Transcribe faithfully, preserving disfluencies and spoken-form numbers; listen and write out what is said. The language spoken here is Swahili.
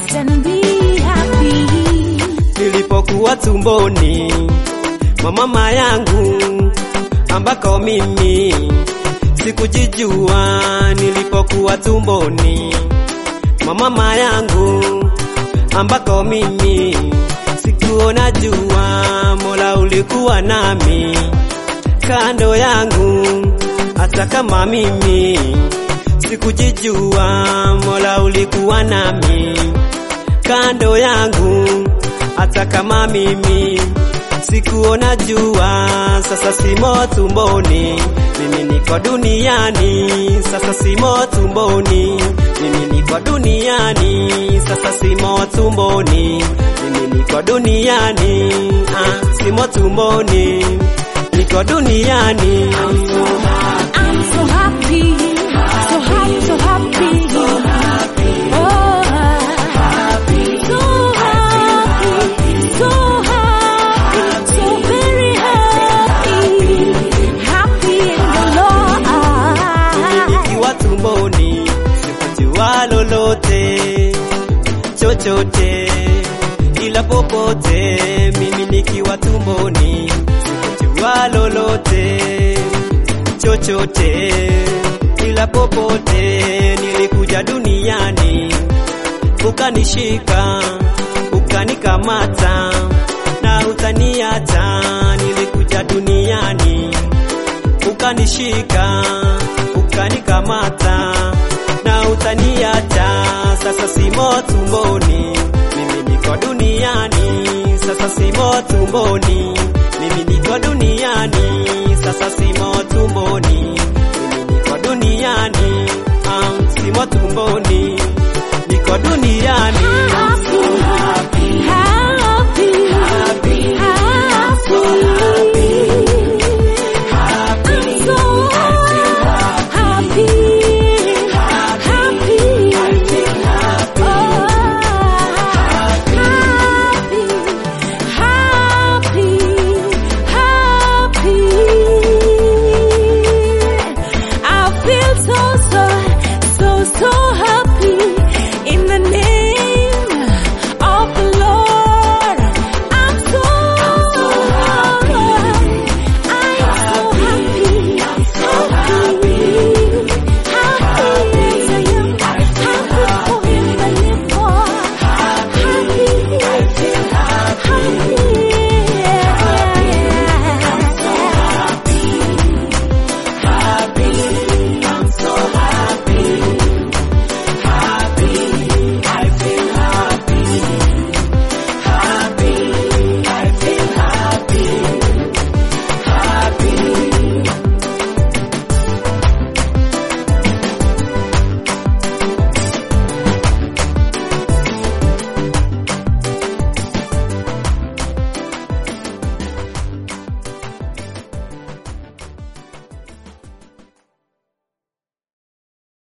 then be happy. Nilipokuwa tumboni mwa mama yangu ambako mimi sikujijua. Nilipokuwa tumboni mwa mama yangu ambako mimi sikuona jua. Mola ulikuwa nami kando yangu, hata kama mimi sikujijua. Mola ulikuwa nami kando yangu, hata kama mimi sikuona jua. Sasa simo tumboni, mimi niko duniani. Sasa simo tumboni, mimi niko duniani. Sasa simo tumboni, mimi niko duniani. Ah, simo tumboni, niko duniani. I'm so happy, so happy, so happy, so happy. Oh, happy, so happy, so happy, so very happy, happy in the Lord. Nikiwa tumboni sikujua lolote chochote, ila popote. Mimi nikiwa tumboni sikujua lolote chochote, ila popote. Nilikuja duniani ukanishika, ukanikamata na utaniacha. Nilikuja duniani ukanishika, ukanikamata na utaniacha. Sasa simo tumboni, mimi niko duniani. Sasa simo tumboni, mimi niko duniani. Sasa simo tumboni, mimi niko duniani. Ah, simo tumboni.